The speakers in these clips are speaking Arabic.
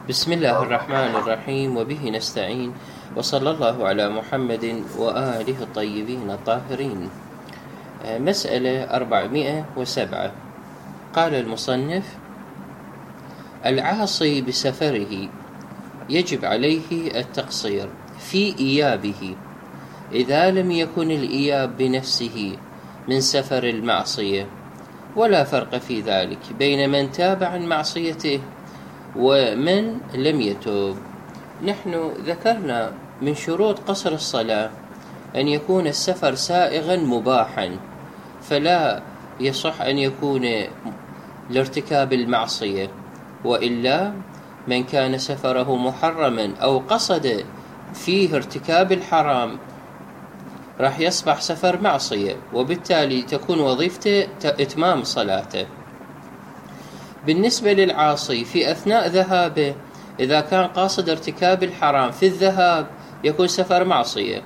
بسم الله الرحمن الرحيم، وبه نستعين، وصلى الله على محمد وآله الطيبين الطاهرين. مسألة 407. قال المصنف: العاصي بسفره يجب عليه التقصير في إيابه إذا لم يكن الإياب بنفسه من سفر المعصية، ولا فرق في ذلك بين من تاب عن معصيته ومن لم يتوب. نحن ذكرنا من شروط قصر الصلاة أن يكون السفر سائغا مباحا، فلا يصح أن يكون لارتكاب المعصية، وإلا من كان سفره محرما أو قصد فيه ارتكاب الحرام راح يصبح سفر معصية، وبالتالي تكون وظيفته إتمام صلاته. بالنسبة للعاصي في أثناء ذهابه، إذا كان قاصد ارتكاب الحرام في الذهاب يكون سفر معصية،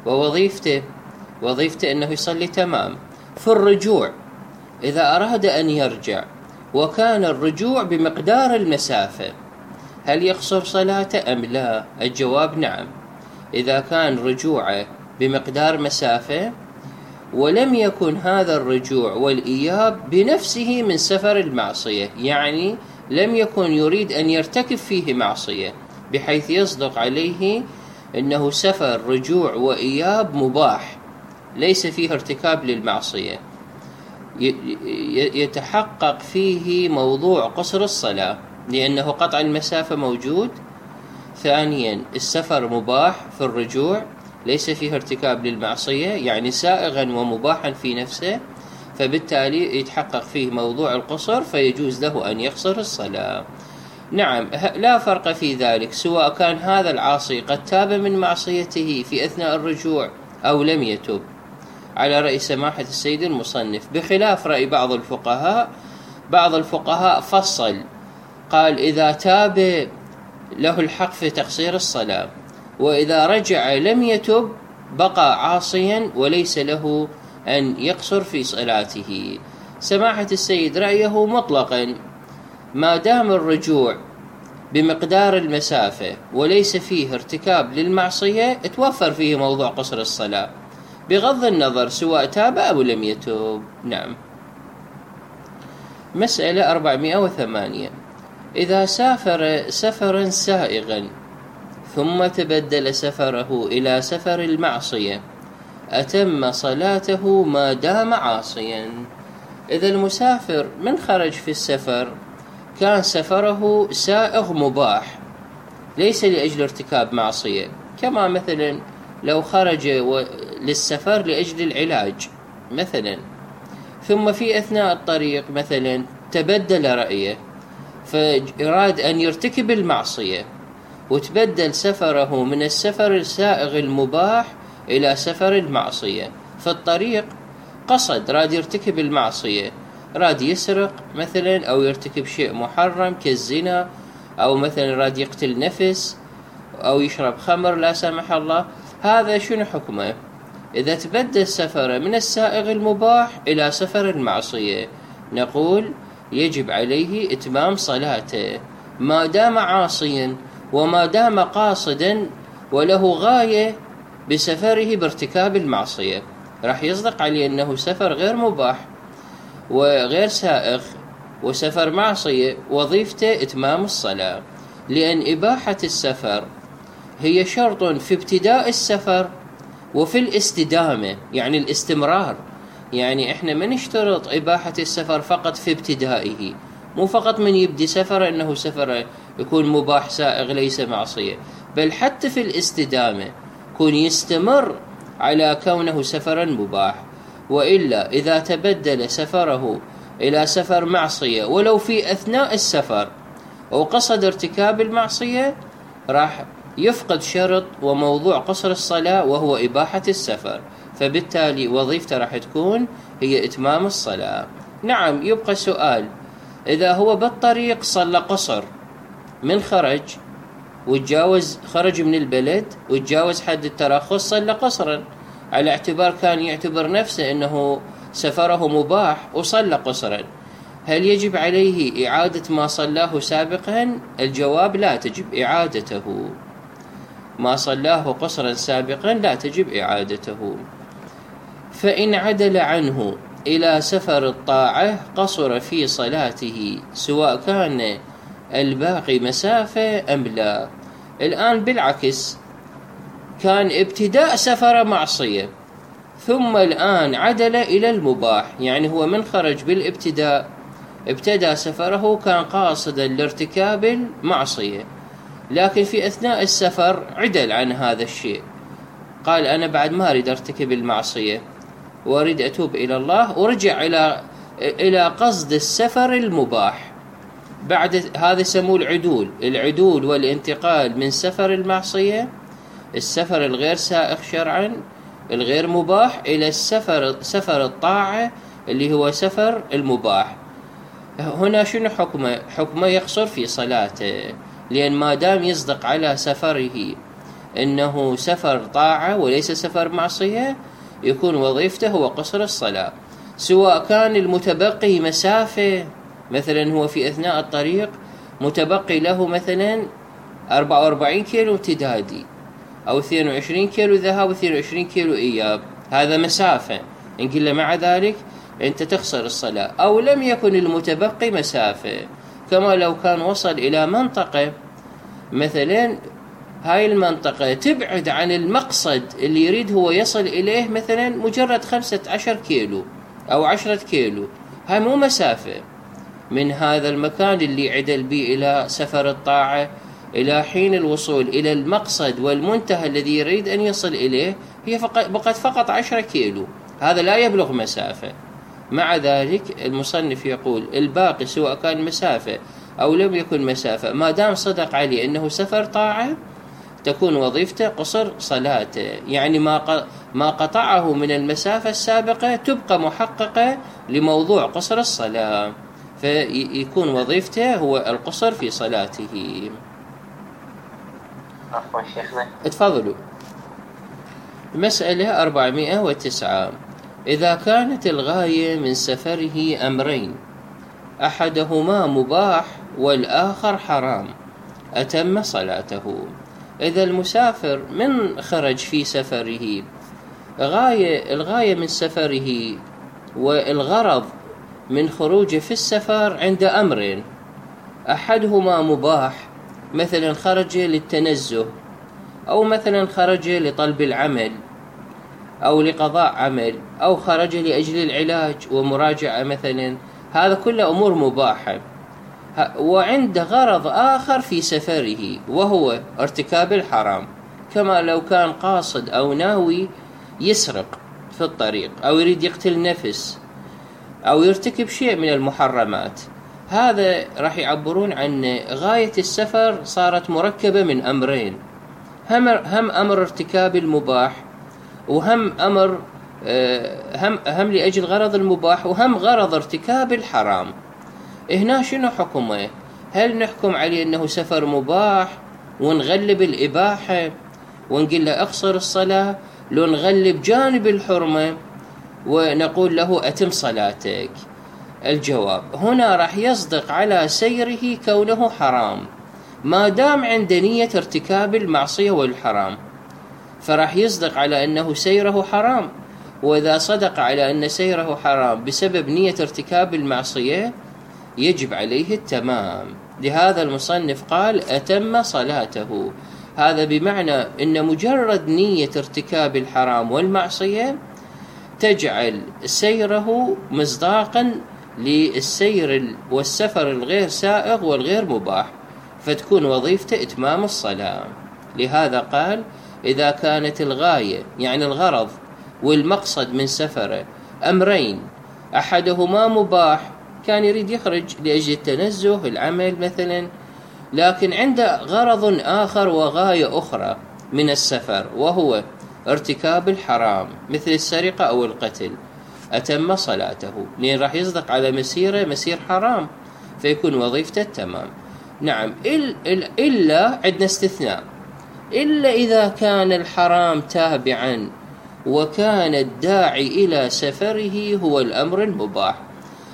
وظيفته أنه يصلي تمام. في الرجوع إذا أراد أن يرجع وكان الرجوع بمقدار المسافة، هل يقصر صلاته أم لا؟ الجواب نعم. إذا كان رجوعه بمقدار مسافة ولم يكن هذا الرجوع والإياب بنفسه من سفر المعصية، يعني لم يكن يريد أن يرتكب فيه معصية بحيث يصدق عليه أنه سفر رجوع وإياب مباح ليس فيه ارتكاب للمعصية، يتحقق فيه موضوع قصر الصلاة، لأنه قطع المسافة موجود. ثانيا، السفر مباح في الرجوع ليس فيه ارتكاب للمعصية، يعني سائغا ومباحا في نفسه، فبالتالي يتحقق فيه موضوع القصر، فيجوز له أن يقصر الصلاة. نعم، لا فرق في ذلك سواء كان هذا العاصي قد تاب من معصيته في أثناء الرجوع أو لم يتب، على رأي سماحة السيد المصنف، بخلاف رأي بعض الفقهاء فصل، قال إذا تاب له الحق في تقصير الصلاة، وإذا رجع لم يتب بقى عاصيا وليس له أن يقصر في صلاته. سماحة السيد رأيه مطلقا، ما دام الرجوع بمقدار المسافة وليس فيه ارتكاب للمعصية توفر فيه موضوع قصر الصلاة بغض النظر سواء تاب أو لم يتوب. نعم. مسألة 408. إذا سافر سفرا سائغا ثم تبدل سفره إلى سفر المعصية أتم صلاته ما دام عاصيا. إذا المسافر من خرج في السفر كان سفره سائغ مباح ليس لأجل ارتكاب معصية، كما مثلا لو خرج للسفر لأجل العلاج مثلا، ثم في أثناء الطريق مثلا تبدل رأيه فأراد أن يرتكب المعصية، وتبدل سفره من السفر السائغ المباح إلى سفر المعصية. في الطريق قصد راد يرتكب المعصية، راد يسرق مثلا أو يرتكب شيء محرم كالزنا، أو مثلا راد يقتل نفس أو يشرب خمر لا سمح الله، هذا شنو حكمه؟ إذا تبدل سفره من السائغ المباح إلى سفر المعصية نقول يجب عليه إتمام صلاته ما دام عاصيا، وما دام قاصدا وله غاية بسفره بارتكاب المعصية راح يصدق عليه أنه سفر غير مباح وغير سائغ وسفر معصية، وظيفته إتمام الصلاة، لأن إباحة السفر هي شرط في ابتداء السفر وفي الاستدامة، يعني الاستمرار. يعني إحنا ما نشترط إباحة السفر فقط في ابتدائه، مو فقط من يبدي سفر أنه سفر يكون مباح سائغ ليس معصية، بل حتى في الاستدامة يكون يستمر على كونه سفرا مباح. وإلا إذا تبدل سفره إلى سفر معصية ولو في أثناء السفر وقصد ارتكاب المعصية راح يفقد شرط وموضوع قصر الصلاة وهو إباحة السفر، فبالتالي وظيفته راح تكون هي إتمام الصلاة. نعم، يبقى سؤال، إذا هو بالطريق صلى قصر من خرج من البلد وتجاوز حد الترخص صلى قصرا، على اعتبار كان يعتبر نفسه أنه سفره مباح وصلى قصرا، هل يجب عليه إعادة ما صلاه سابقا؟ الجواب لا تجب إعادته، ما صلاه قصرا سابقا لا تجب إعادته. فإن عدل عنه إلى سفر الطاعة قصر في صلاته سواء كان الباقي مسافة أم لا. الآن بالعكس، كان ابتداء سفر معصية ثم الآن عدل إلى المباح، يعني هو من خرج بالابتداء ابتدى سفره كان قاصدا لارتكاب المعصية، لكن في أثناء السفر عدل عن هذا الشيء، قال أنا بعد ما أريد أرتكب المعصية وأريد أتوب إلى الله، ورجع إلى قصد السفر المباح. بعد هذا يسموه العدول والانتقال من سفر المعصية، السفر الغير سائغ شرعا الغير مباح، إلى سفر الطاعة اللي هو سفر المباح. هنا شنو حكمه؟ حكمه يقصر في صلاته، لأن ما دام يصدق على سفره إنه سفر طاعة وليس سفر معصية، يكون وظيفته هو قصر الصلاة، سواء كان المتبقي مسافة، مثلا هو في أثناء الطريق متبقي له مثلا 44 كيلو امتدادي أو 22 كيلو ذهاب و22 كيلو إياب، هذا مسافة، إن قلنا مع ذلك أنت تخسر الصلاة. أو لم يكن المتبقي مسافة، كما لو كان وصل إلى منطقة مثلا هاي المنطقة تبعد عن المقصد اللي يريد هو يصل إليه مثلا مجرد 15 كيلو أو 10 كيلو، هاي مو مسافة من هذا المكان اللي عدل به إلى سفر الطاعة إلى حين الوصول إلى المقصد والمنتهى الذي يريد أن يصل إليه، هي بقت فقط 10 كيلو، هذا لا يبلغ مسافة. مع ذلك المصنف يقول الباقي سواء كان مسافة أو لم يكن مسافة، ما دام صدق عليه أنه سفر طاعة تكون وظيفته قصر صلاته، يعني ما قطعه من المسافة السابقة تبقى محققة لموضوع قصر الصلاة، فيكون وظيفته هو القصر في صلاته. عفوا شيخنا. اتفضلوا. مسألة 409. إذا كانت الغاية من سفره أمرين أحدهما مباح والآخر حرام أتم صلاته. إذا المسافر من خرج في سفره الغاية من سفره والغرض من خروجه في السفر عند أمرين، أحدهما مباح، مثلا خرج للتنزه، أو مثلا خرج لطلب العمل أو لقضاء عمل، أو خرج لأجل العلاج ومراجعة مثلا، هذا كله أمور مباحة. وعند غرض آخر في سفره وهو ارتكاب الحرام، كما لو كان قاصد أو ناوي يسرق في الطريق أو يريد يقتل نفس أو يرتكب شيء من المحرمات، هذا راح يعبرون عن غاية السفر صارت مركبة من أمرين، هم أمر ارتكاب المباح، وهم أمر هم لأجل غرض المباح، وهم غرض ارتكاب الحرام. هنا شنو حكمه؟ هل نحكم عليه أنه سفر مباح ونغلب الإباحة ونقول له أقصر الصلاة، لو نغلب جانب الحرمة ونقول له أتم صلاتك؟ الجواب هنا راح يصدق على سيره كونه حرام، ما دام عند نية ارتكاب المعصية والحرام فراح يصدق على أنه سيره حرام. وإذا صدق على أن سيره حرام بسبب نية ارتكاب المعصية يجب عليه التمام. لهذا المصنف قال أتم صلاته، هذا بمعنى أن مجرد نية ارتكاب الحرام والمعصية تجعل سيره مصداقا للسير والسفر الغير سائغ والغير مباح، فتكون وظيفته إتمام الصلاة. لهذا قال إذا كانت الغاية يعني الغرض والمقصد من سفره أمرين أحدهما مباح، كان يريد يخرج لأجل التنزه العمل مثلا، لكن عنده غرض آخر وغاية أخرى من السفر وهو ارتكاب الحرام مثل السرقة أو القتل، أتم صلاته، لأن راح يصدق على مسير حرام فيكون وظيفته التمام. نعم، إلا عندنا استثناء، إلا إذا كان الحرام تابعا وكان الداعي إلى سفره هو الأمر المباح.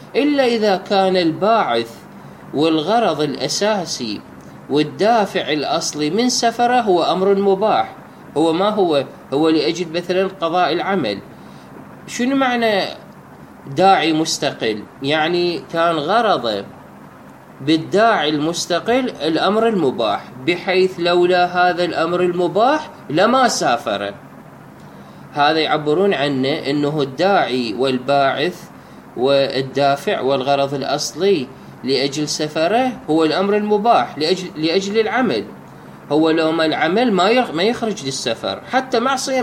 إلا إذا كان الباعث والغرض الأساسي والدافع الأصلي من سفره هو أمر مباح. هو ما هو لأجل مثلا قضاء العمل. شنو معنى داعي مستقل؟ يعني كان غرضه بالداعي المستقل الأمر المباح، بحيث لولا هذا الأمر المباح لما سافر. هذا يعبرون عنه أنه الداعي والباعث والدافع والغرض الأصلي لأجل سفره هو الأمر المباح لأجل العمل. هو لو ما العمل ما يخرج للسفر، حتى معصية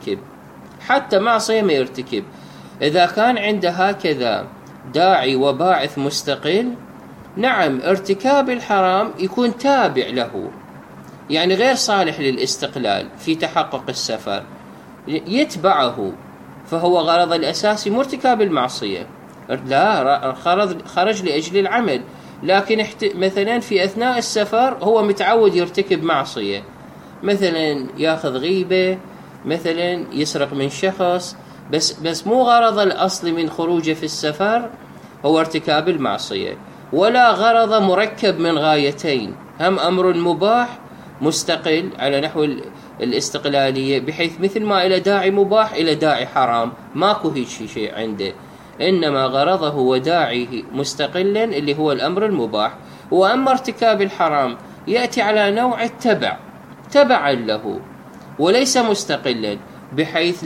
ما يرتكب. إذا كان عنده هكذا داعي وباعث مستقل، نعم ارتكاب الحرام يكون تابع له، يعني غير صالح للاستقلال في تحقق السفر، يتبعه، فهو غرض الأساسي مرتكاب المعصية، لا خرج لأجل العمل. لكن مثلا في أثناء السفر هو متعود يرتكب معصية، مثلا ياخذ غيبة، مثلا يسرق من شخص، بس مو غرض الأصل من خروجه في السفر هو ارتكاب المعصية، ولا غرض مركب من غايتين، هم أمر مباح مستقل على نحو الاستقلالية، بحيث مثل ما إلى داعي مباح إلى داعي حرام، ماكو هيك شيء عنده، إنما غرضه وداعيه مستقلا اللي هو الأمر المباح. وأما ارتكاب الحرام يأتي على نوع التبع، تبعا له وليس مستقلا، بحيث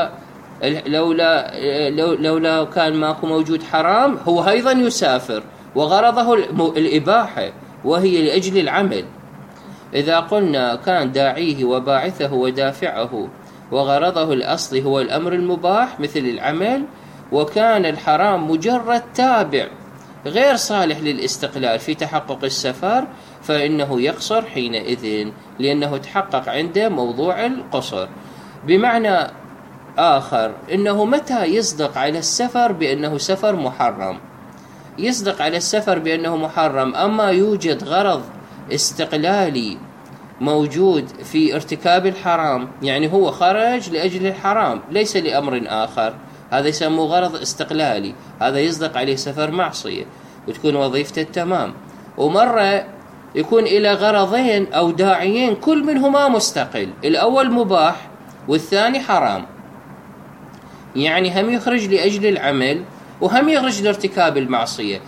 لولا كان ماكو موجود حرام هو أيضا يسافر، وغرضه الإباحة وهي لأجل العمل. إذا قلنا كان داعيه وباعثه ودافعه وغرضه الأصلي هو الأمر المباح مثل العمل، وكان الحرام مجرد تابع غير صالح للاستقلال في تحقق السفر، فإنه يقصر حينئذ، لأنه تحقق عنده موضوع القصر. بمعنى آخر، إنه متى يصدق على السفر بأنه سفر محرم؟ يصدق على السفر بأنه محرم أما يوجد غرض استقلالي موجود في ارتكاب الحرام، يعني هو خرج لأجل الحرام ليس لأمر آخر، هذا يسموه غرض استقلالي، هذا يصدق عليه سفر معصية وتكون وظيفته التمام. ومرة يكون إلى غرضين أو داعيين كل منهما مستقل، الأول مباح والثاني حرام، يعني هم يخرج لأجل العمل وهم يخرج لارتكاب المعصية،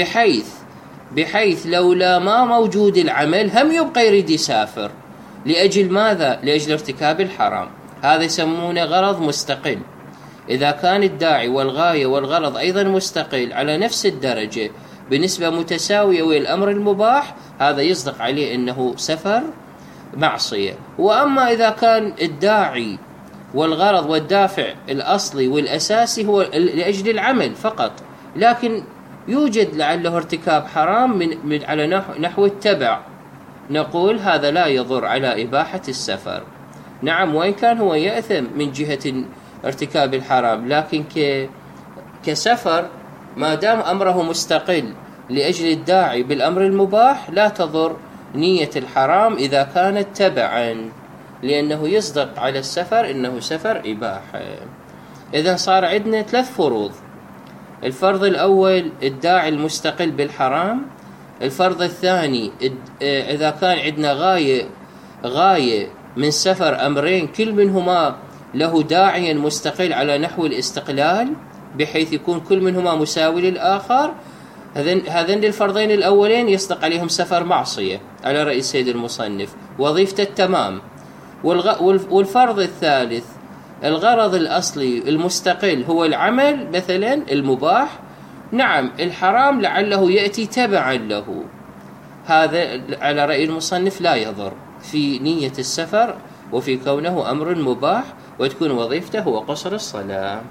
بحيث لولا ما موجود العمل هم يبقى يريد يسافر لأجل ماذا؟ لأجل ارتكاب الحرام. هذا يسمونه غرض مستقل. إذا كان الداعي والغاية والغرض أيضا مستقل على نفس الدرجة بنسبة متساوية والأمر المباح، هذا يصدق عليه أنه سفر معصية. وأما إذا كان الداعي والغرض والدافع الأصلي والأساسي هو لأجل العمل فقط، لكن يوجد لعله ارتكاب حرام من على نحو التبع، نقول هذا لا يضر على إباحة السفر. نعم، وإن كان هو يأثم من جهة ارتكاب الحرام، لكن كسفر ما دام أمره مستقل لأجل الداعي بالأمر المباح لا تضر نية الحرام إذا كانت تبعا، لأنه يصدق على السفر إنه سفر إباحة. إذن صار عندنا 3 فروض. الفرض الأول الداعي المستقل بالحرام. الفرض الثاني إذا كان عندنا غاية من سفر أمرين كل منهما له داعي مستقل على نحو الاستقلال، بحيث يكون كل منهما مساوي للآخر، هذين الفرضين الأولين يصدق عليهم سفر معصية على رأي سيد المصنف، وظيفته التمام. والفرض الثالث الغرض الأصلي المستقل هو العمل مثلا المباح، نعم الحرام لعله يأتي تبعا له، هذا على رأي المصنف لا يضر في نية السفر وفي كونه أمر مباح، وتكون وظيفته هو قصر الصلاة.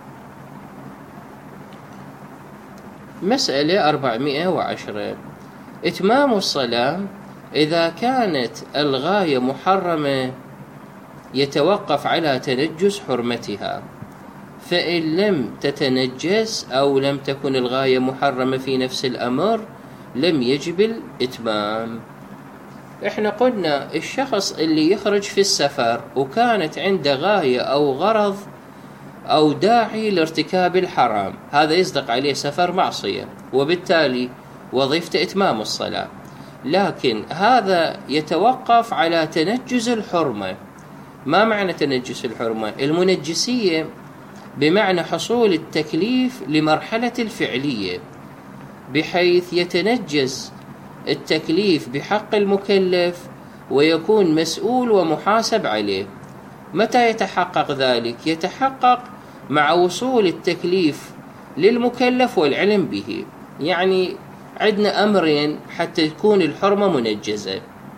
مسألة 410. إتمام الصلاة إذا كانت الغاية محرمة يتوقف على تنجس حرمتها، فإن لم تتنجس أو لم تكن الغاية محرمة في نفس الأمر لم يجب الإتمام. إحنا قلنا الشخص اللي يخرج في السفر وكانت عنده غاية أو غرض أو داعي لارتكاب الحرام، هذا يصدق عليه سفر معصية، وبالتالي وظيفة إتمام الصلاة. لكن هذا يتوقف على تنجز الحرمة. ما معنى تنجس الحرمة؟ المنجسية بمعنى حصول التكليف لمرحلة الفعلية، بحيث يتنجس التكليف بحق المكلف ويكون مسؤول ومحاسب عليه. متى يتحقق ذلك؟ يتحقق مع وصول التكليف للمكلف والعلم به. يعني عندنا أمرين حتى تكون الحرمة منجزة.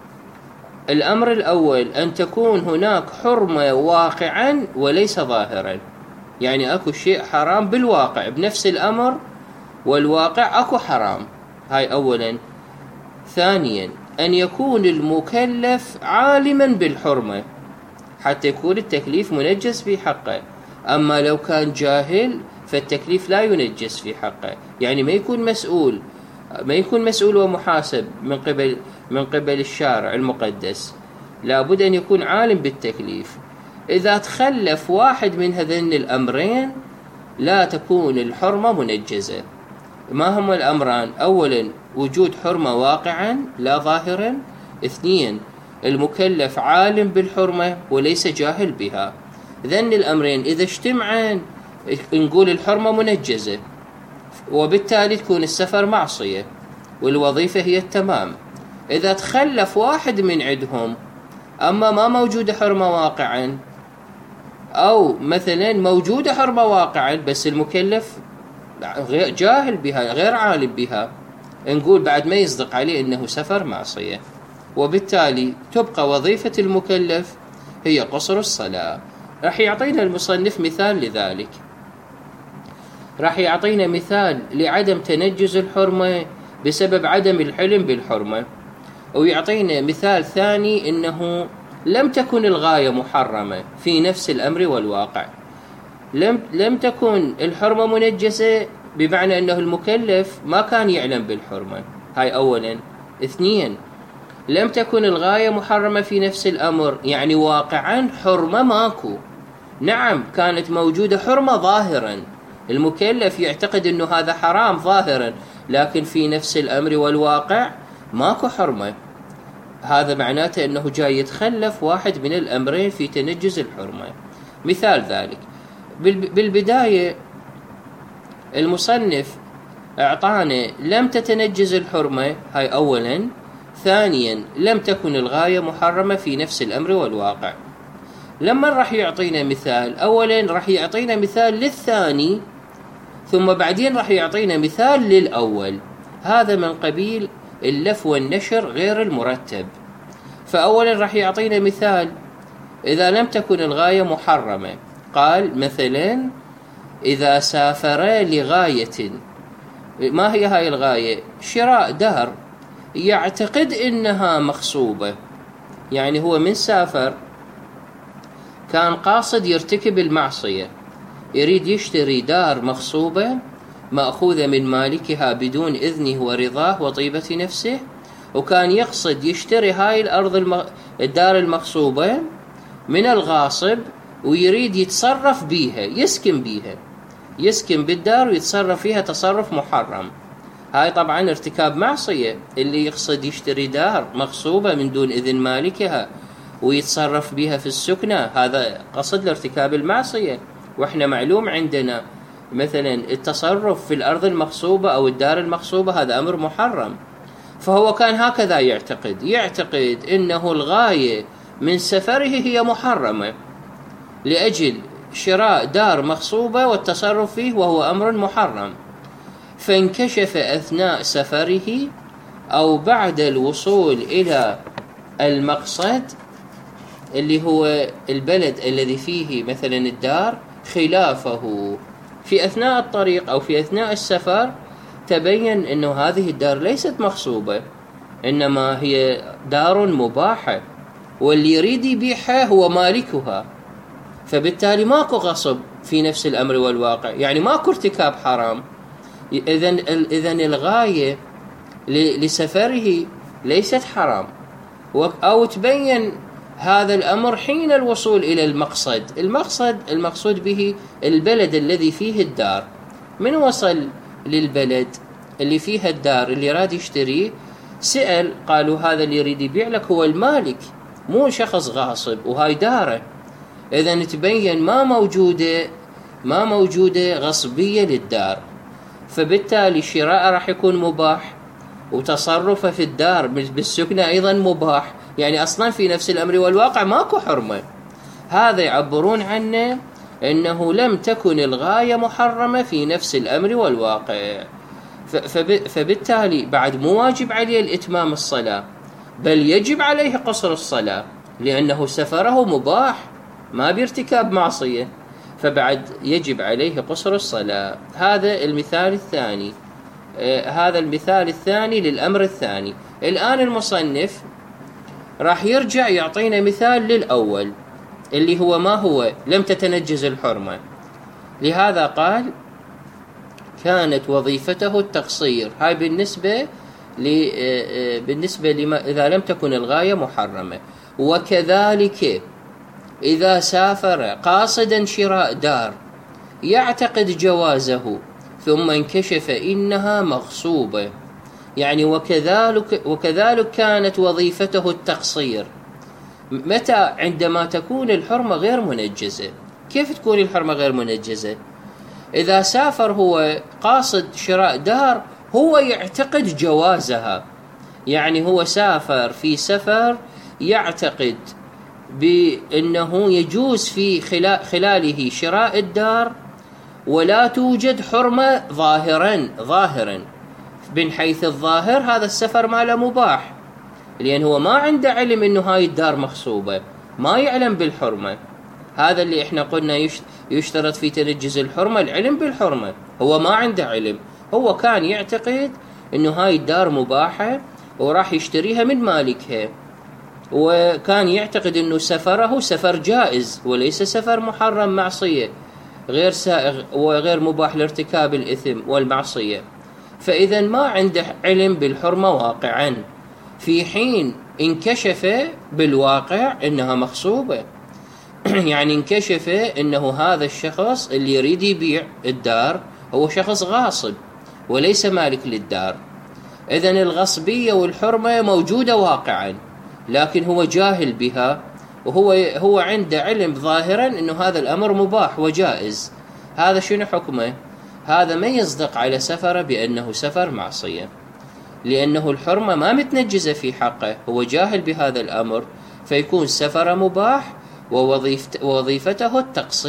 الأمر الأول أن تكون هناك حرمة واقعا وليس ظاهرا، يعني أكو شيء حرام بالواقع، بنفس الأمر والواقع أكو حرام، هاي أولا. ثانيا أن يكون المكلف عالما بالحرمة حتى يكون التكليف منجز في حقه. أما لو كان جاهل فالتكليف لا ينجز في حقه، يعني ما يكون مسؤول ومحاسب من قبل الشارع المقدس، لابد أن يكون عالم بالتكليف. إذا تخلف واحد من هذين الأمرين لا تكون الحرمة منجزة. ما هم الأمران؟ أولا وجود حرمة واقعا لا ظاهرا. اثنين المكلف عالم بالحرمة وليس جاهل بها. ذن الأمرين إذا اجتمعان نقول الحرمة منجزة، وبالتالي تكون السفر معصية والوظيفة هي التمام. إذا تخلف واحد من عندهم، أما ما موجودة حرمة واقعا، أو مثلا موجودة حرمة واقعا بس المكلف غير جاهل بها غير عالم بها، نقول بعد ما يصدق عليه أنه سفر معصية، وبالتالي تبقى وظيفة المكلف هي قصر الصلاة. راح يعطينا المصنف مثال لذلك، راح يعطينا مثال لعدم تنجز الحرمة بسبب عدم العلم بالحرمة، ويعطينا مثال ثاني إنه لم تكن الغاية محرمة في نفس الأمر والواقع. لم تكن الحرمة منجسة بمعنى أنه المكلف ما كان يعلم بالحرمة، هاي أولا. اثنين لم تكن الغاية محرمة في نفس الأمر، يعني واقعا حرمة ماكو. نعم كانت موجودة حرمة ظاهرا، المكلف يعتقد أنه هذا حرام ظاهرا، لكن في نفس الأمر والواقع ماكو حرمة. هذا معناته أنه جاي يتخلف واحد من الأمرين في تنجز الحرمة. مثال ذلك بالبداية المصنف أعطانا لم تتنجز الحرمة، هاي أولا. ثانيا لم تكن الغاية محرمة في نفس الأمر والواقع. لما راح يعطينا مثال، أولا راح يعطينا مثال للثاني، ثم بعدين راح يعطينا مثال للأول. هذا من قبيل اللف والنشر غير المرتب. فأولا راح يعطينا مثال إذا لم تكن الغاية محرمة. قال مثلا إذا سافر لغاية، ما هي هاي الغاية؟ شراء دار يعتقد إنها مغصوبة، يعني هو من سافر كان قاصد يرتكب المعصية، يريد يشتري دار مغصوبة مأخوذة من مالكها بدون إذنه ورضاه وطيبة نفسه، وكان يقصد يشتري هاي الدار المغصوبة من الغاصب، ويريد يتصرف بيها، يسكن بالدار ويتصرف فيها تصرف محرم. هاي طبعا ارتكاب معصية، اللي يقصد يشتري دار مغصوبة من دون إذن مالكها ويتصرف بها في السكنة، هذا قصد لارتكاب المعصية. وإحنا معلوم عندنا مثلا التصرف في الأرض المغصوبة أو الدار المغصوبة هذا أمر محرم. فهو كان هكذا يعتقد إنه الغاية من سفره هي محرمة لأجل شراء دار مغصوبة والتصرف فيه، وهو أمر محرم. فانكشف أثناء سفره أو بعد الوصول إلى المقصد اللي هو البلد الذي فيه مثلا الدار خلافه في أثناء الطريق أو في أثناء السفر، تبين أنه هذه الدار ليست مغصوبة، إنما هي دار مباحة، واللي يريد يبيعها هو مالكها، فبالتالي ماكو غصب في نفس الأمر والواقع، يعني ماكو ارتكاب حرام. إذن الغاية لسفره ليست حرام، أو تبين هذا الأمر حين الوصول إلى المقصود به البلد الذي فيه الدار. من وصل للبلد اللي فيها الدار اللي راد يشتريه، سأل، قالوا هذا اللي يريد يبيع لك هو المالك، مو شخص غاصب، وهاي داره. إذن تبين ما موجودة غصبية للدار، فبالتالي شراء راح يكون مباح، وتصرفه في الدار بالسكنة أيضا مباح، يعني أصلا في نفس الأمر والواقع ماكو حرمة. هذا يعبرون عنه أنه لم تكن الغاية محرمة في نفس الأمر والواقع، فبالتالي بعد مو واجب عليه الإتمام الصلاة، بل يجب عليه قصر الصلاة، لأنه سفره مباح ما بارتكاب معصية، فبعد يجب عليه قصر الصلاة. هذا المثال الثاني. هذا المثال الثاني للأمر الثاني. الآن المصنف راح يرجع يعطينا مثال للأول اللي هو ما هو لم تتنجز الحرمة. لهذا قال كانت وظيفته التقصير. هاي بالنسبة لما إذا لم تكن الغاية محرمة. وكذلك إذا سافر قاصدا شراء دار يعتقد جوازه ثم انكشف إنها مغصوبة، يعني وكذلك كانت وظيفته التقصير. متى؟ عندما تكون الحرمة غير منجزة. كيف تكون الحرمة غير منجزة؟ إذا سافر هو قاصد شراء دار هو يعتقد جوازها، يعني هو سافر في سفر يعتقد بأنه يجوز في خلاله شراء الدار، ولا توجد حرمة ظاهرا من حيث الظاهر هذا السفر ماله مباح، لأن هو ما عنده علم أنه هاي الدار مغصوبة، ما يعلم بالحرمة. هذا اللي احنا قلنا يشترط في تنجز الحرمة العلم بالحرمة. هو ما عنده علم، هو كان يعتقد أنه هاي الدار مباحة وراح يشتريها من مالكها، وكان يعتقد أنه سفره سفر جائز وليس سفر محرم معصية غير سائغ وغير مباح لارتكاب الإثم والمعصية. فإذا ما عنده علم بالحرمة واقعا، في حين انكشف بالواقع أنها مغصوبة. يعني انكشف أنه هذا الشخص اللي يريد يبيع الدار هو شخص غاصب وليس مالك للدار. إذن الغصبية والحرمة موجودة واقعا، لكن هو جاهل بها، وهو عنده علم ظاهرا أنه هذا الأمر مباح وجائز. هذا شنو حكمه؟ هذا ما يصدق على سفره بأنه سفر معصية، لأنه الحرمة ما متنجزة في حقه، هو جاهل بهذا الأمر، فيكون سفره مباح ووظيفته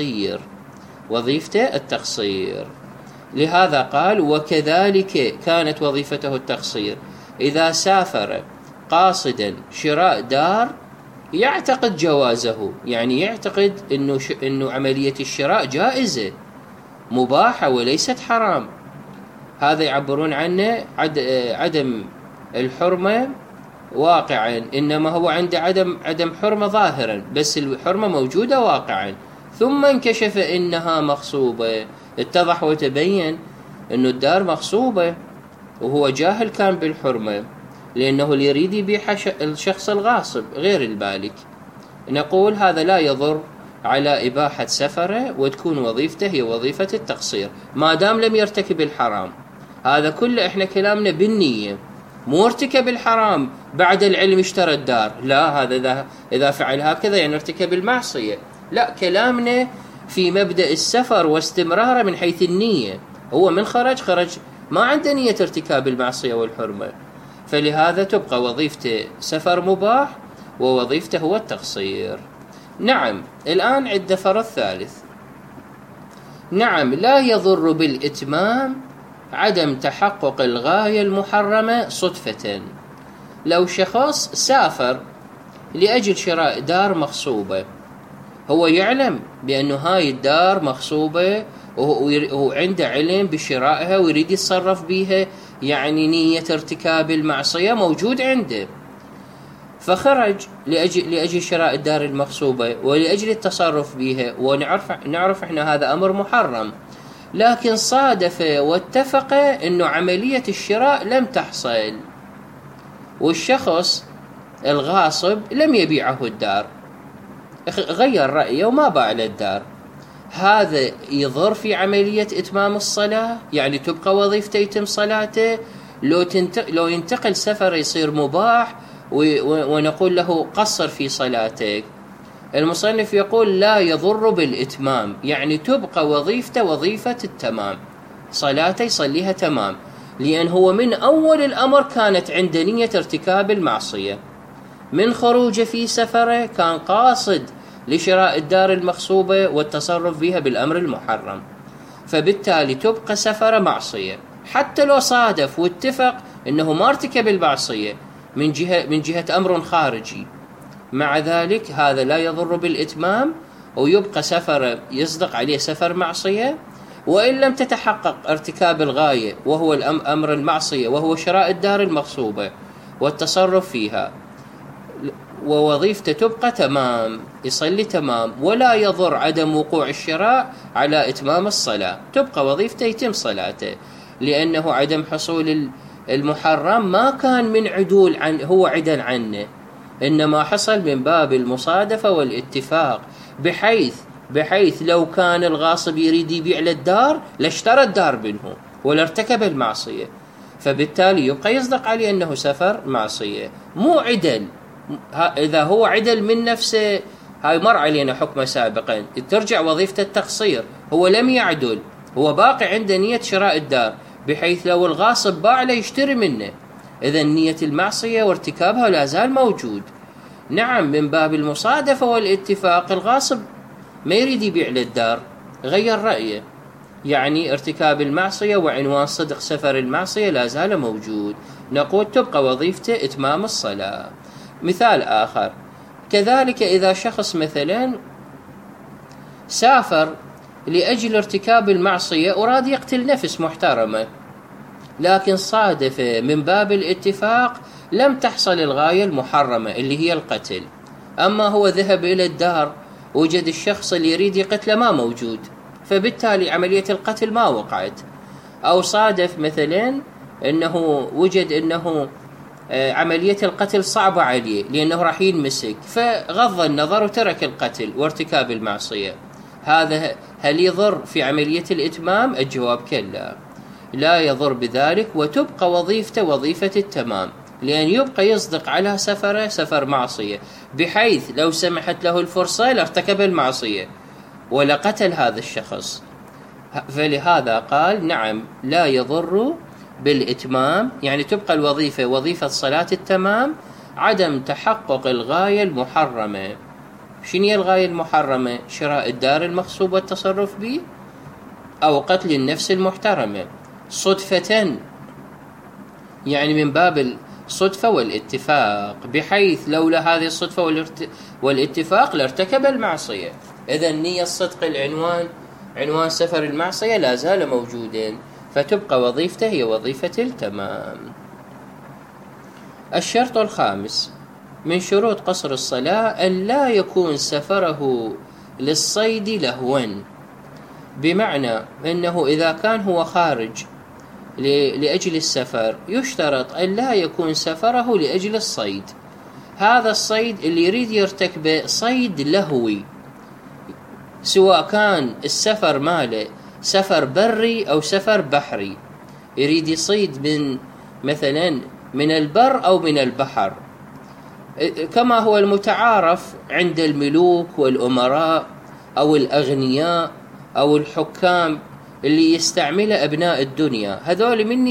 التقصير. لهذا قال وكذلك كانت وظيفته التقصير إذا سافر قاصدا شراء دار يعتقد جوازه، يعني يعتقد إنه عملية الشراء جائزة مباحة وليست حرام. هذا يعبرون عنه عدم الحرمة واقعا، إنما هو عنده عدم حرمة ظاهرا، بس الحرمة موجودة واقعا. ثم انكشف إنها مغصوبة، اتضح وتبين إنه الدار مغصوبة، وهو جاهل كان بالحرمة، لأنه اللي يريد يبيعها الشخص الغاصب غير المالك. نقول هذا لا يضر على إباحة سفره، وتكون وظيفته هي وظيفة التقصير ما دام لم يرتكب الحرام. هذا كله احنا كلامنا بالنية، مو ارتكب الحرام بعد العلم اشترى الدار، لا، هذا إذا فعل هكذا يعني ارتكب المعصية. لا، كلامنا في مبدأ السفر واستمراره من حيث النية. هو من خرج ما عنده نية ارتكاب المعصية والحرمة، فلهذا تبقى وظيفته سفر مباح ووظيفته هو التقصير. نعم، الآن عند فرض ثالث. نعم، لا يضر بالإتمام عدم تحقق الغاية المحرمة صدفة. لو شخص سافر لأجل شراء دار مغصوبة، هو يعلم بأنه هاي الدار مغصوبة وهو عنده علم بشرائها ويريد يتصرف بيها، يعني نية ارتكاب المعصية موجود عنده، فخرج لأجل شراء الدار المغصوبة ولأجل التصرف بها، ونعرف احنا هذا أمر محرم، لكن صادف واتفق أنه عملية الشراء لم تحصل، والشخص الغاصب لم يبيعه الدار، غير رأيه وما باع للدار، هذا يضر في عملية إتمام الصلاة؟ يعني تبقى وظيفته يتم صلاته؟ لو ينتقل سفر يصير مباح ونقول له قصر في صلاتك. المصنف يقول لا يضر بالإتمام، يعني تبقى وظيفته وظيفة التمام، صلاته يصليها تمام، لأن هو من أول الأمر كانت عنده نية ارتكاب المعصية، من خروجه في سفره كان قاصد لشراء الدار المغصوبة والتصرف بها بالأمر المحرم، فبالتالي تبقى سفره معصية حتى لو صادف واتفق أنه ما ارتكب المعصية من جهة أمر خارجي، مع ذلك هذا لا يضر بالإتمام ويبقى سفر يصدق عليه سفر معصية، وإن لم تتحقق ارتكاب الغاية وهو الأمر المعصية وهو شراء الدار المغصوبة والتصرف فيها، ووظيفته تبقى تمام، يصلي تمام، ولا يضر عدم وقوع الشراء على إتمام الصلاة، تبقى وظيفته يتم صلاته، لأنه عدم حصول المحرم ما كان من عدول هو عدل عنه، إنما حصل من باب المصادفة والاتفاق، بحيث لو كان الغاصب يريد يبيع للدار لاشترى الدار منه ولا ارتكب المعصية، فبالتالي يبقى يصدق عليه أنه سفر معصية مو عدل. إذا هو عدل من نفسه هاي مر علينا حكمه سابقا، ترجع وظيفة التقصير، هو لم يعدل، هو باقي عنده نية شراء الدار، بحيث لو الغاصب باع له يشتري منه، إذا نية المعصية وارتكابها لا زال موجود. نعم من باب المصادفة والاتفاق الغاصب ما يريد يبيع للدار، غير رأيه، يعني ارتكاب المعصية وعنوان صدق سفر المعصية لا زال موجود، نقول تبقى وظيفته إتمام الصلاة. مثال آخر، كذلك إذا شخص مثلا سافر لأجل ارتكاب المعصية أراد يقتل نفس محترمة، لكن صادف من باب الاتفاق لم تحصل الغاية المحرمة اللي هي القتل، أما هو ذهب إلى الدار وجد الشخص اللي يريد يقتله ما موجود، فبالتالي عملية القتل ما وقعت. أو صادف مثلا أنه وجد أنه عملية القتل صعبة عليه لأنه راح ينمسك، فغض النظر وترك القتل وارتكاب المعصية، هذا هل يضر في عملية الإتمام؟ الجواب كلا، لا يضر بذلك، وتبقى وظيفته وظيفة التمام، لأن يبقى يصدق على سفره سفر معصية، بحيث لو سمحت له الفرصة لارتكب المعصية ولقتل هذا الشخص. فلهذا قال نعم لا يضر بالإتمام، يعني تبقى الوظيفة وظيفة صلاة التمام عدم تحقق الغاية المحرمة. شنو هي الغاية المحرمة؟ شراء الدار المغصوب والتصرف به، أو قتل النفس المحترمة صدفة، يعني من باب الصدفة والاتفاق، بحيث لولا هذه الصدفة والاتفاق لارتكب المعصية. إذا نية صدق عنوان سفر المعصية لا زال موجودا، فتبقى وظيفته هي وظيفة التمام. الشرط الخامس من شروط قصر الصلاة أن لا يكون سفره للصيد لهوا، بمعنى أنه إذا كان هو خارج لأجل السفر يشترط أن لا يكون سفره لأجل الصيد، هذا الصيد اللي يريد يرتكبه صيد لهوي، سواء كان السفر ماله سفر بري أو سفر بحري، يريد يصيد مثلا من البر أو من البحر، كما هو المتعارف عند الملوك والأمراء أو الأغنياء أو الحكام اللي يستعمله أبناء الدنيا، هذول من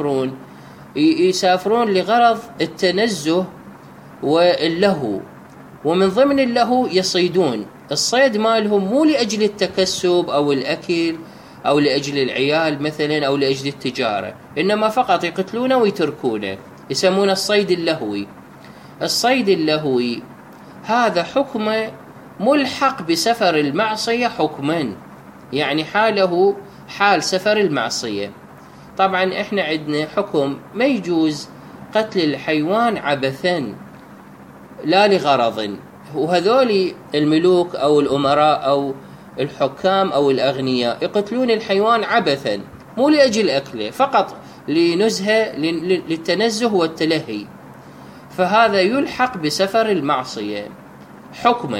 يسافرون لغرض التنزه واللهو، ومن ضمن اللهو يصيدون، الصيد مالهم مو لأجل التكسب أو الأكل أو لأجل العيال مثلا أو لأجل التجارة، إنما فقط يقتلونه ويتركونه، يسمونه الصيد اللهوي. الصيد اللهوي هذا حكمه ملحق بسفر المعصية حكما، يعني حاله حال سفر المعصية. طبعا احنا عندنا حكم ما يجوز قتل الحيوان عبثا لا لغرض، وهذول الملوك أو الأمراء أو الحكام أو الأغنياء يقتلون الحيوان عبثا مو لأجل أكله، فقط لنزهة للتنزه والتلهي، فهذا يلحق بسفر المعصية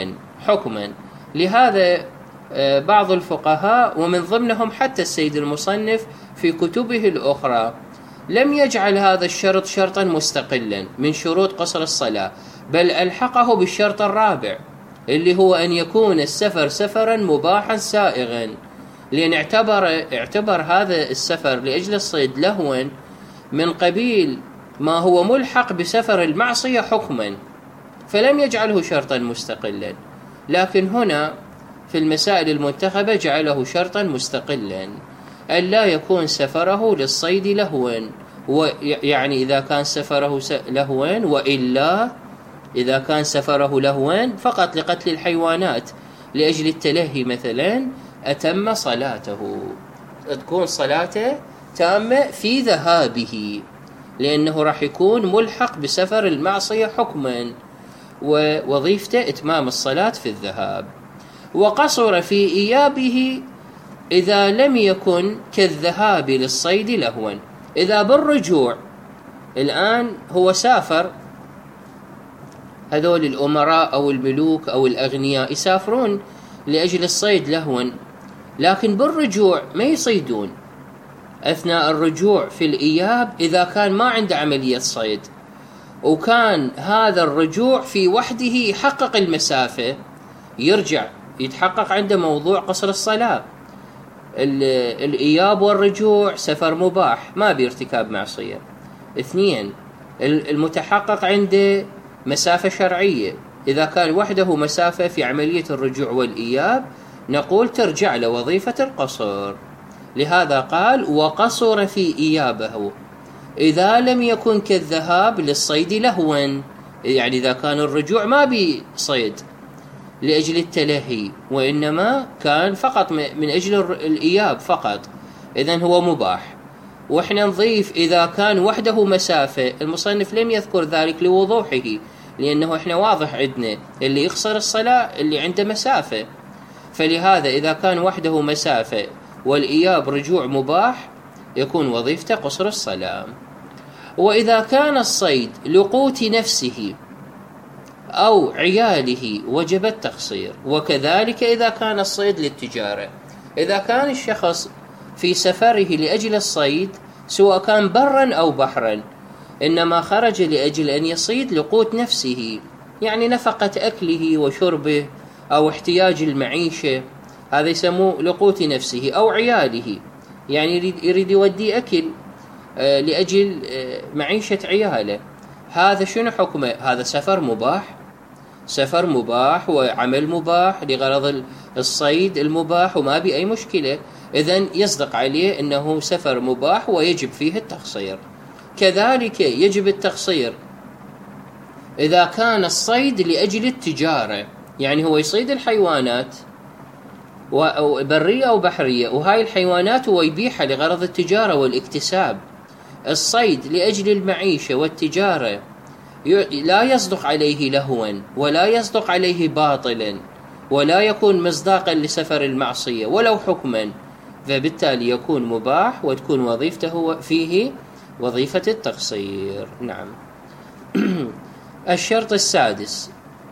حكما. لهذا بعض الفقهاء ومن ضمنهم حتى السيد المصنف في كتبه الأخرى لم يجعل هذا الشرط شرطا مستقلا من شروط قصر الصلاة، بل ألحقه بالشرط الرابع اللي هو أن يكون السفر سفرا مباحا سائغا، لأن اعتبر هذا السفر لأجل الصيد لهوا من قبيل ما هو ملحق بسفر المعصية حكما، فلم يجعله شرطا مستقلا. لكن هنا في المسائل المنتخبة جعله شرطا مستقلا، أن لا يكون سفره للصيد لهوا، يعني إذا كان سفره لهوا، وإلا إذا كان سفره لهوا فقط لقتل الحيوانات لأجل التلهي مثلا أتم صلاته، تكون صلاته تامة في ذهابه، لأنه راح يكون ملحق بسفر المعصية حكما، ووظيفته إتمام الصلاة في الذهاب. وقصر في إيابه إذا لم يكن كالذهاب للصيد لهوا. إذا بالرجوع الآن هو سافر، هذول الأمراء أو الملوك أو الأغنياء يسافرون لأجل الصيد لهوا، لكن بالرجوع ما يصيدون. أثناء الرجوع في الإياب إذا كان ما عنده عملية صيد، وكان هذا الرجوع في وحده يحقق المسافة، يرجع يتحقق عنده موضوع قصر الصلاة. الإياب والرجوع سفر مباح ما بارتكاب معصية. 2، المتحقق عنده مسافة شرعية، إذا كان وحده مسافة في عملية الرجوع والإياب نقول ترجع لوظيفة القصر. لهذا قال وقصر في إيابه إذا لم يكن كالذهاب للصيد لهوا، يعني إذا كان الرجوع ما بصيد لأجل التلهي وإنما كان فقط من أجل الإياب فقط، إذن هو مباح. وإحنا نضيف إذا كان وحده مسافة، المصنف لم يذكر ذلك لوضوحه، لأنه إحنا واضح عندنا اللي يخسر الصلاة اللي عنده مسافة، فلهذا إذا كان وحده مسافة والإياب رجوع مباح يكون وظيفته قصر الصلاة. وإذا كان الصيد لقوت نفسه أو عياله وجب التقصير، وكذلك إذا كان الصيد للتجارة. إذا كان الشخص في سفره لأجل الصيد سواء كان برا أو بحرا، إنما خرج لأجل أن يصيد لقوت نفسه، يعني نفقة أكله وشربه أو احتياج المعيشة، هذا يسموه لقوت نفسه، أو عياله، يعني يريد يودي أكل لأجل معيشة عياله، هذا شنو حكمه؟ هذا سفر مباح، سفر مباح وعمل مباح لغرض الصيد المباح وما بأي مشكلة، إذن يصدق عليه أنه سفر مباح ويجب فيه التقصير. كذلك يجب التقصير إذا كان الصيد لأجل التجارة، يعني هو يصيد الحيوانات برية أو بحرية، وهاي الحيوانات هو يبيعها لغرض التجارة والاكتساب. الصيد لأجل المعيشة والتجارة لا يصدق عليه لهوا ولا يصدق عليه باطلا ولا يكون مصداقا لسفر المعصية ولو حكما، فبالتالي يكون مباح وتكون وظيفته فيه وظيفة التقصير. نعم. الشرط السادس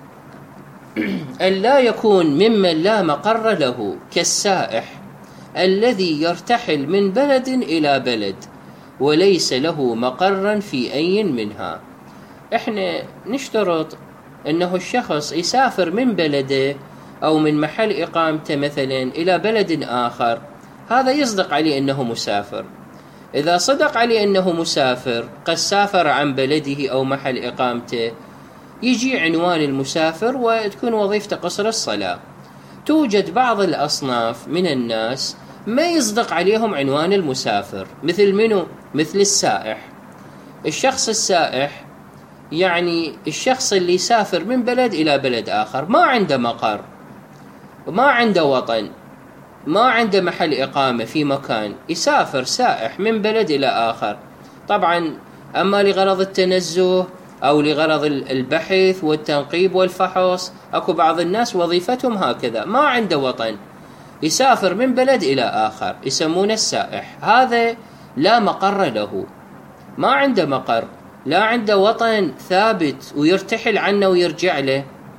أن لا يكون ممن لا مقر له كالسائح الذي يرتحل من بلد إلى بلد وليس له مقرا في أي منها. احنا نشترط أنه الشخص يسافر من بلده أو من محل إقامته مثلا إلى بلد آخر، هذا يصدق عليه أنه مسافر. إذا صدق عليه أنه مسافر قد سافر عن بلده أو محل إقامته، يجي عنوان المسافر وتكون وظيفة قصر الصلاة. توجد بعض الأصناف من الناس ما يصدق عليهم عنوان المسافر، مثل منه؟ مثل السائح. الشخص السائح يعني الشخص اللي يسافر من بلد إلى بلد آخر، ما عنده مقر، ما عنده وطن، ما عنده محل إقامة في مكان، يسافر سائح من بلد إلى آخر. طبعا أما لغرض التنزه أو لغرض البحث والتنقيب والفحص، أكو بعض الناس وظيفتهم هكذا، ما عنده وطن، يسافر من بلد إلى آخر، يسمونه السائح. هذا لا مقر له، ما عنده مقر، لا عنده وطن ثابت ويرتحل عنه ويرجع له،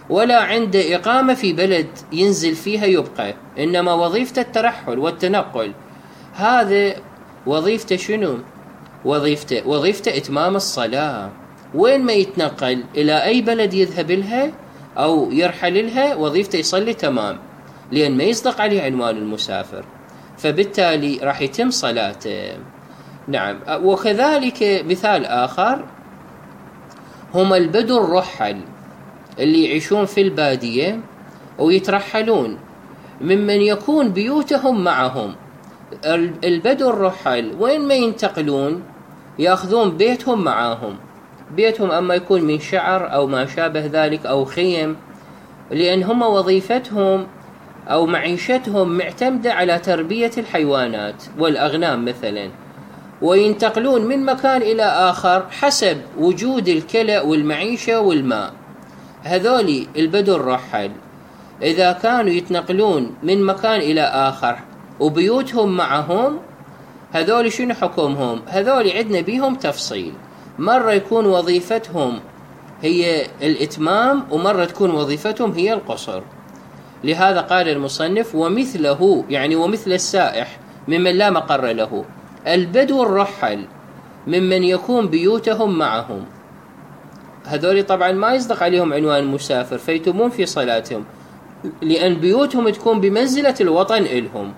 ولا عنده إقامة في بلد ينزل فيها يبقى، إنما وظيفته الترحل والتنقل. هذا وظيفته شنو؟ وظيفته إتمام الصلاة. وين ما يتنقل إلى أي بلد يذهب لها أو يرحل لها وظيفته يصلي تمام، لأن ما يصدق عليه عنوان المسافر، فبالتالي راح يتم صلاته. نعم. وكذلك مثال آخر هم البدو الرحل اللي يعيشون في البادية ويترحلون ممن يكون بيوتهم معهم. البدو الرحل وين ما ينتقلون يأخذون بيتهم معاهم. بيتهم أما يكون من شعر أو ما شابه ذلك أو خيم، لأن هم وظيفتهم أو معيشتهم معتمدة على تربية الحيوانات والأغنام مثلا، وينتقلون من مكان إلى آخر حسب وجود الكلأ والمعيشة والماء. هذولي البدو الرحل إذا كانوا يتنقلون من مكان إلى آخر وبيوتهم معهم، هذولي شنو حكمهم؟ هذولي عندنا بيهم تفصيل. مرة يكون وظيفتهم هي الإتمام، ومرة تكون وظيفتهم هي القصر. لهذا قال المصنف ومثله، يعني ومثل السائح ممن لا مقر له، البدو الرحل ممن يكون بيوتهم معهم. هذول طبعا ما يصدق عليهم عنوان المسافر، فيتمون في صلاتهم، لأن بيوتهم تكون بمنزلة الوطن إلهم.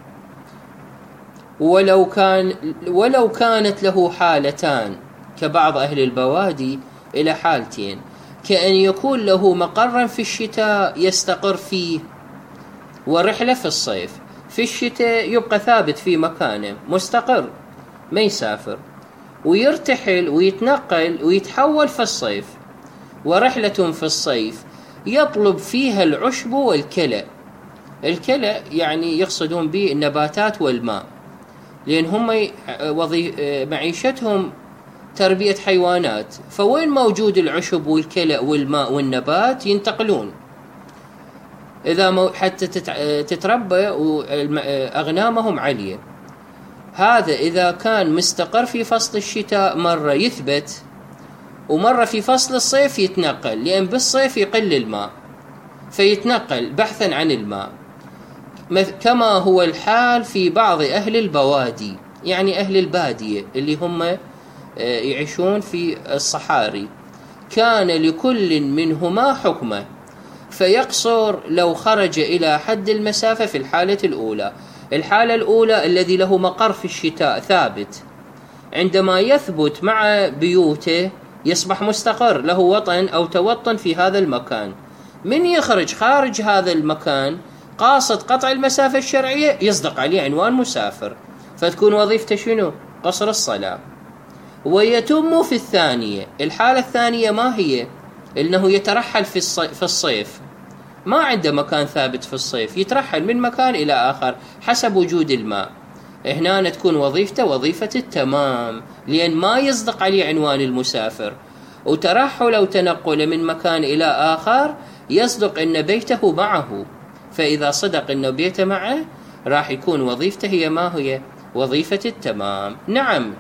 ولو كانت له حالتان كبعض أهل البوادي، إلى حالتين: كأن يكون له مقرا في الشتاء يستقر فيه، ورحلة في الصيف. في الشتاء يبقى ثابت في مكانه مستقر ما يسافر، ويرتحل ويتنقل ويتحول في الصيف. ورحلة في الصيف يطلب فيها العشب والكلأ. الكلأ يعني يقصدون به النباتات والماء، لأن هم معيشتهم تربية حيوانات، فوين موجود العشب والكلأ والماء والنبات ينتقلون إذا حتى تتربى أغنامهم عليه. هذا إذا كان مستقر في فصل الشتاء مرة يثبت، ومرة في فصل الصيف يتنقل، لأن بالصيف يقل الماء فيتنقل بحثا عن الماء، كما هو الحال في بعض أهل البوادي، يعني أهل البادية اللي هم يعيشون في الصحاري. كان لكل منهما حكمه، فيقصر لو خرج إلى حد المسافة في الحالة الأولى. الحالة الأولى الذي له مقر في الشتاء ثابت، عندما يثبت مع بيوته يصبح مستقر، له وطن أو توطن في هذا المكان. من يخرج خارج هذا المكان قاصد قطع المسافة الشرعية يصدق عليه عنوان مسافر، فتكون وظيفته شنو؟ قصر الصلاة. ويتم في الثانية. الحالة الثانية ما هي؟ إنه يترحل في الصيف، ما عنده مكان ثابت في الصيف، يترحل من مكان إلى آخر حسب وجود الماء. هنا تكون وظيفته وظيفة التمام، لأن ما يصدق عليه عنوان المسافر. وترحل أو تنقل من مكان إلى آخر يصدق أن بيته معه، فإذا صدق أن بيته معه راح يكون وظيفته هي ما هي؟ وظيفة التمام. نعم.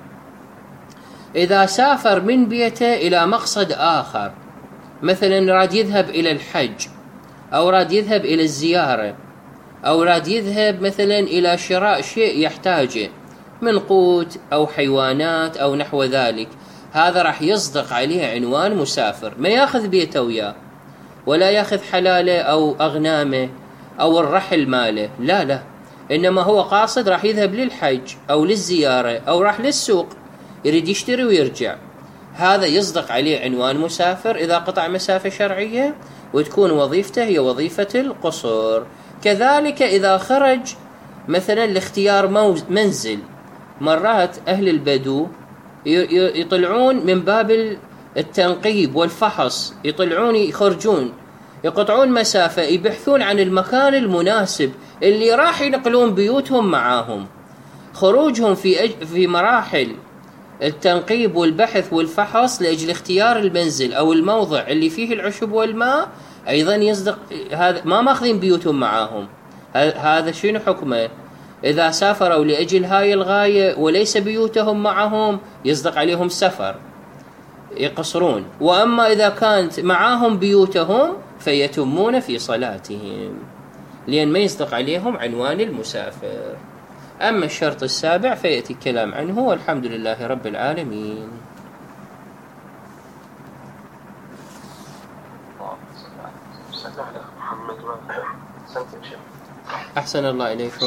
إذا سافر من بيته إلى مقصد آخر، مثلا راد يذهب إلى الحج، أو راد يذهب إلى الزيارة، أو راد يذهب مثلا إلى شراء شيء يحتاجه من قوت أو حيوانات أو نحو ذلك، هذا راح يصدق عليه عنوان مسافر. ما ياخذ بيته وياه، ولا ياخذ حلاله أو أغنامه أو الرحل ماله، لا، إنما هو قاصد راح يذهب للحج أو للزيارة أو راح للسوق يريد يشتري ويرجع، هذا يصدق عليه عنوان مسافر إذا قطع مسافة شرعية، وتكون وظيفته هي وظيفة القصر. كذلك إذا خرج مثلا لاختيار منزل، مرات أهل البدو يطلعون من باب التنقيب والفحص، يطلعون يخرجون يقطعون مسافة، يبحثون عن المكان المناسب اللي راح ينقلون بيوتهم معاهم. خروجهم في مراحل التنقيب والبحث والفحص لأجل اختيار المنزل أو الموضع اللي فيه العشب والماء أيضا يصدق، هذا ما ماخذين بيوتهم معاهم. هذا شنو حكمه؟ إذا سافروا لأجل هاي الغاية وليس بيوتهم معهم يصدق عليهم سفر. يقصرون. وأما إذا كانت معاهم بيوتهم فيتمون في صلاتهم، لأن ما يصدق عليهم عنوان المسافر. أما الشرط السابع فيأتي الكلام عنه، والحمد لله رب العالمين. أحسن الله إليكم.